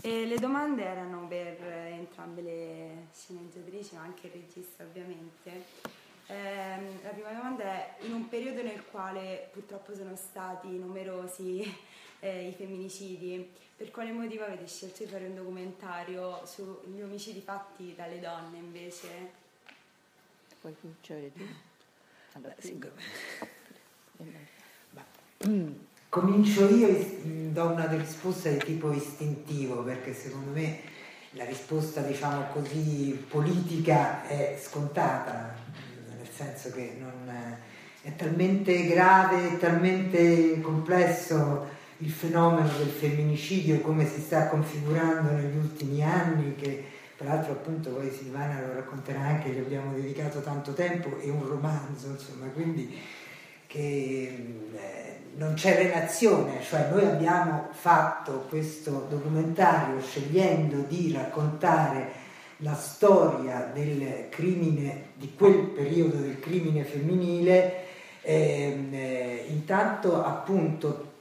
E le domande erano per entrambe le sceneggiatrici, ma anche il regista ovviamente. La prima domanda è: in un periodo nel quale purtroppo sono stati numerosi i femminicidi, per quale motivo avete scelto di fare un documentario sugli omicidi fatti dalle donne invece? Puoi cominciare tu? Allora, comincio io e do una risposta di tipo istintivo, perché secondo me la risposta, diciamo così, politica è scontata, nel senso che è talmente grave, talmente complesso il fenomeno del femminicidio, come si sta configurando negli ultimi anni, che peraltro appunto poi Silvana lo racconterà anche, gli abbiamo dedicato tanto tempo, e un romanzo, insomma, quindi che non c'è relazione, cioè noi abbiamo fatto questo documentario scegliendo di raccontare la storia del crimine, di quel periodo del crimine femminile, intanto appunto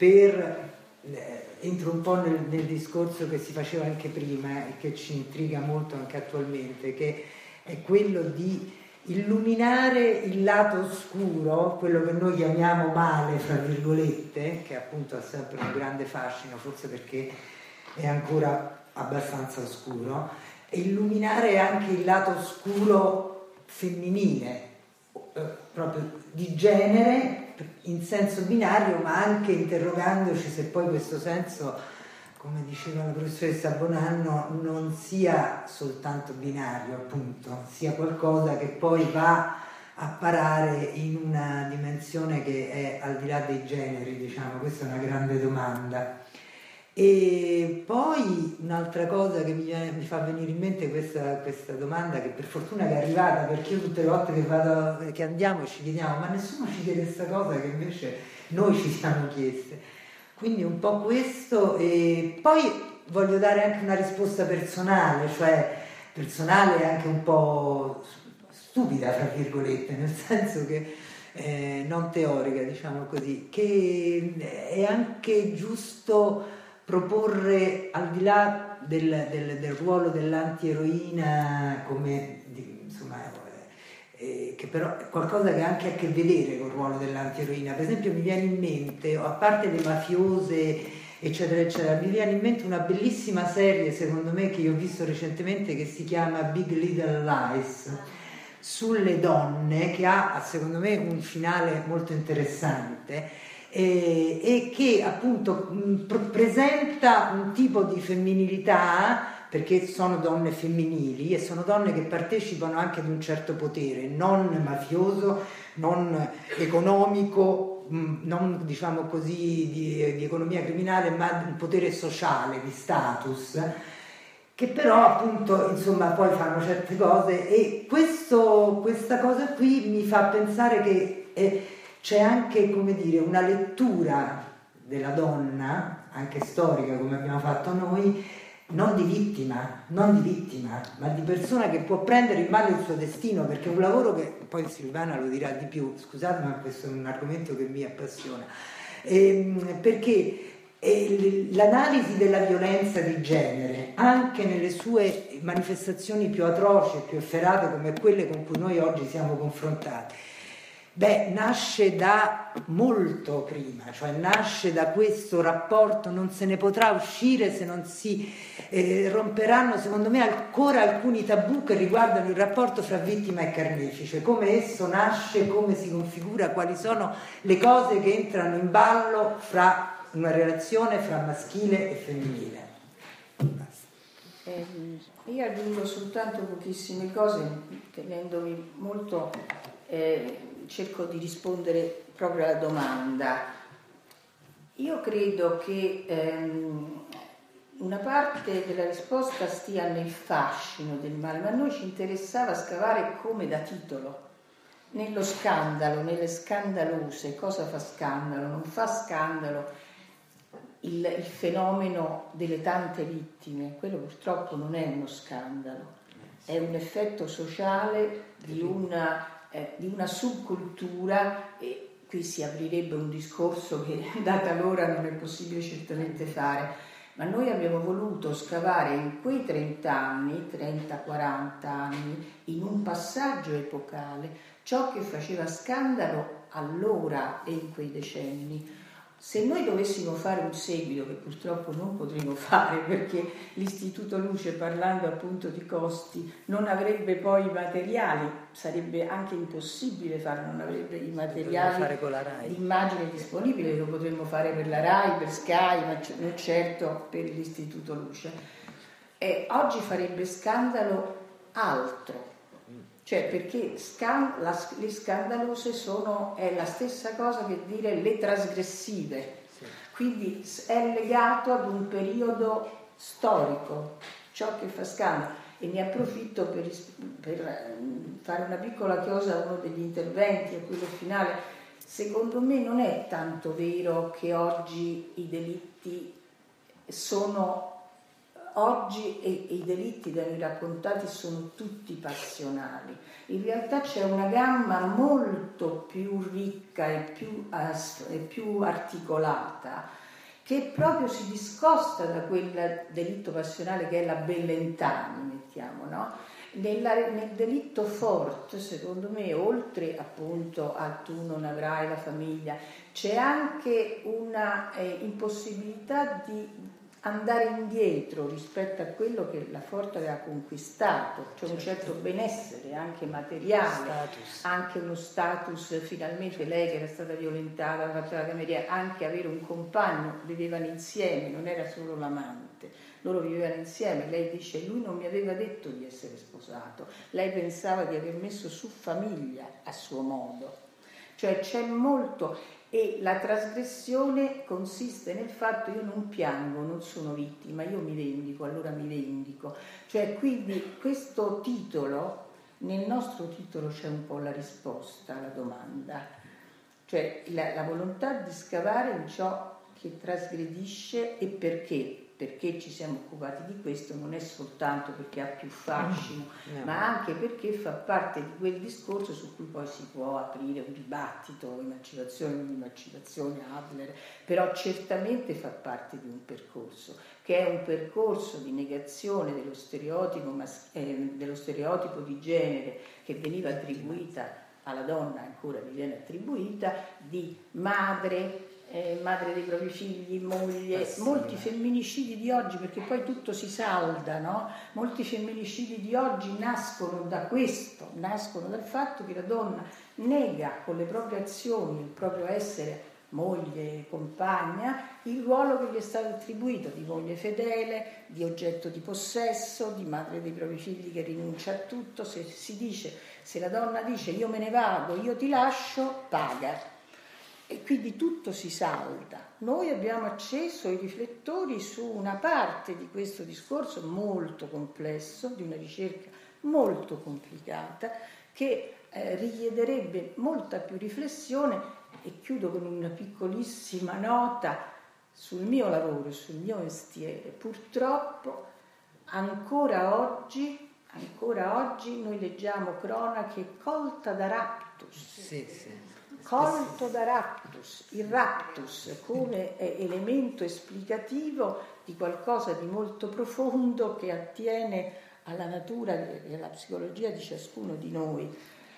entro un po' nel discorso che si faceva anche prima e che ci intriga molto anche attualmente, che è quello di illuminare il lato oscuro, quello che noi chiamiamo male, fra virgolette, che appunto ha sempre un grande fascino, forse perché è ancora abbastanza oscuro, e illuminare anche il lato oscuro femminile, proprio di genere, in senso binario, ma anche interrogandoci se poi questo senso, come diceva la professoressa Bonanno, non sia soltanto binario, appunto, sia qualcosa che poi va a parare in una dimensione che è al di là dei generi, diciamo. Questa è una grande domanda. E poi un'altra cosa che mi fa venire in mente questa domanda, che per fortuna che è arrivata, perché io tutte le volte che andiamo e ci chiediamo, ma nessuno ci chiede questa cosa che invece noi ci siamo chieste. Quindi un po' questo, e poi voglio dare anche una risposta personale, cioè personale anche un po' stupida, fra virgolette, nel senso che non teorica, diciamo così, che è anche giusto proporre, al di là del ruolo dell'antieroina, come insomma, che però è qualcosa che ha anche a che vedere col ruolo dell'antieroina. Per esempio mi viene in mente, a parte le mafiose eccetera eccetera, mi viene in mente una bellissima serie, secondo me, che io ho visto recentemente, che si chiama Big Little Lies, sulle donne, che ha secondo me un finale molto interessante, e che appunto presenta un tipo di femminilità, perché sono donne femminili e sono donne che partecipano anche ad un certo potere, non mafioso, non economico, non diciamo così di economia criminale, ma un potere sociale, di status, che però appunto insomma poi fanno certe cose, e questa cosa qui mi fa pensare che c'è anche, come dire, una lettura della donna, anche storica come abbiamo fatto noi, non di vittima, ma di persona che può prendere in mano il suo destino, perché è un lavoro che, poi Silvana lo dirà di più, scusate ma questo è un argomento che mi appassiona, perché l'analisi della violenza di genere, anche nelle sue manifestazioni più atroci e più efferate come quelle con cui noi oggi siamo confrontati, nasce da molto prima, cioè nasce da questo rapporto, non se ne potrà uscire se non si romperanno, secondo me, ancora alcuni tabù che riguardano il rapporto fra vittima e carnefice, come esso nasce, come si configura, quali sono le cose che entrano in ballo fra una relazione fra maschile e femminile. Io aggiungo soltanto pochissime cose, tenendomi molto, cerco di rispondere proprio alla domanda. Io credo che una parte della risposta stia nel fascino del male, ma a noi ci interessava scavare come da titolo, nello scandalo, nelle scandalose. Cosa fa scandalo? Non fa scandalo il fenomeno delle tante vittime, quello purtroppo non è uno scandalo, è un effetto sociale di una subcultura, e qui si aprirebbe un discorso che data l'ora non è possibile certamente fare, ma noi abbiamo voluto scavare in quei 30 anni, 30-40 anni, in un passaggio epocale, ciò che faceva scandalo allora e in quei decenni. Se noi dovessimo fare un seguito, che purtroppo non potremo fare perché l'Istituto Luce, parlando appunto di costi, non avrebbe poi i materiali, sarebbe anche impossibile farlo, non avrebbe i materiali di immagine disponibile, lo potremmo fare per la RAI, per Sky, ma non certo per l'Istituto Luce. E oggi farebbe scandalo altro. Cioè, perché le scandalose è la stessa cosa che dire le trasgressive, sì. Quindi è legato ad un periodo storico, ciò che fa scandalo. E ne approfitto per fare una piccola chiosa a uno degli interventi, a quello finale. Secondo me non è tanto vero che oggi i delitti Oggi i delitti da noi raccontati sono tutti passionali. In realtà c'è una gamma molto più ricca e più articolata che proprio si discosta da quel delitto passionale che è la Bellentani, mettiamo, no? Nel delitto forte, secondo me, oltre appunto a tu non avrai la famiglia, c'è anche una impossibilità di andare indietro rispetto a quello che la Forte aveva conquistato, cioè un certo benessere anche materiale, anche uno status, finalmente lei che era stata violentata, aveva fatto la cameriera, anche avere un compagno, vivevano insieme, non era solo l'amante, loro vivevano insieme. Lei dice: lui non mi aveva detto di essere sposato, lei pensava di aver messo su famiglia a suo modo, cioè c'è molto. E la trasgressione consiste nel fatto: io non piango, non sono vittima, io mi vendico, allora mi vendico. Cioè, quindi questo titolo, nel nostro titolo c'è un po' la risposta alla domanda, cioè la volontà di scavare in ciò che trasgredisce. E perché ci siamo occupati di questo non è soltanto perché ha più fascino, ma anche perché fa parte di quel discorso su cui poi si può aprire un dibattito, emancipazione, non emancipazione, Adler, però certamente fa parte di un percorso, che è un percorso di negazione dello stereotipo di genere che veniva attribuita alla donna, ancora vi viene attribuita, di madre dei propri figli, moglie, molti femminicidi di oggi, perché poi tutto si salda, no? Molti femminicidi di oggi nascono da questo, nascono dal fatto che la donna nega con le proprie azioni il proprio essere moglie, compagna, il ruolo che gli è stato attribuito di moglie fedele, di oggetto di possesso, di madre dei propri figli che rinuncia a tutto. Se la donna dice io me ne vado, io ti lascio, paga. E quindi tutto si salda. Noi abbiamo acceso i riflettori su una parte di questo discorso molto complesso, di una ricerca molto complicata, che richiederebbe molta più riflessione. E chiudo con una piccolissima nota sul mio lavoro, sul mio mestiere. Purtroppo ancora oggi noi leggiamo cronache colta da raptus. Sì. Colto da raptus, il raptus come elemento esplicativo di qualcosa di molto profondo che attiene alla natura e alla psicologia di ciascuno di noi.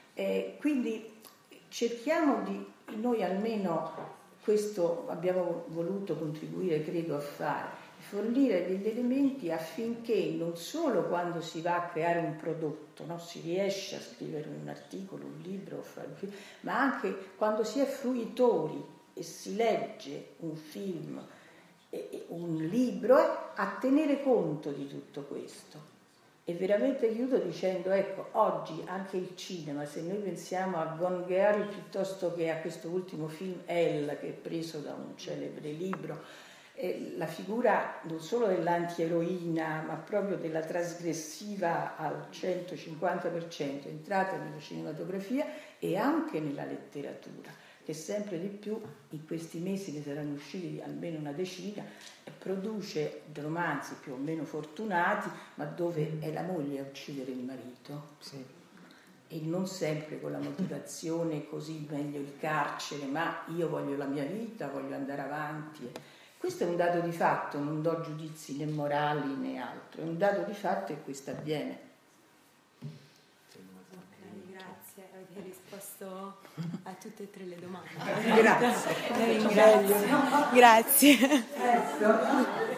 Quindi cerchiamo noi almeno questo abbiamo voluto contribuire, credo, a fare, fornire degli elementi affinché non solo quando si va a creare un prodotto, no, si riesce a scrivere un articolo, un libro, ma anche quando si è fruitori e si legge un film, un libro, a tenere conto di tutto questo. E veramente chiudo dicendo, ecco, oggi anche il cinema, se noi pensiamo a Gone Girl piuttosto che a questo ultimo film Elle, che è preso da un celebre libro, la figura non solo dell'antieroina, ma proprio della trasgressiva al 150% entrata nella cinematografia e anche nella letteratura, che sempre di più in questi mesi, ne saranno usciti almeno una decina, produce romanzi più o meno fortunati, ma dove è la moglie a uccidere il marito. Sì. E non sempre con la motivazione così meglio il carcere, ma io voglio la mia vita, voglio andare avanti. Questo è un dato di fatto, non do giudizi né morali né altro, è un dato di fatto e questo avviene. Grazie, avete risposto a tutte e tre le domande. Grazie. Ringrazio. Grazie.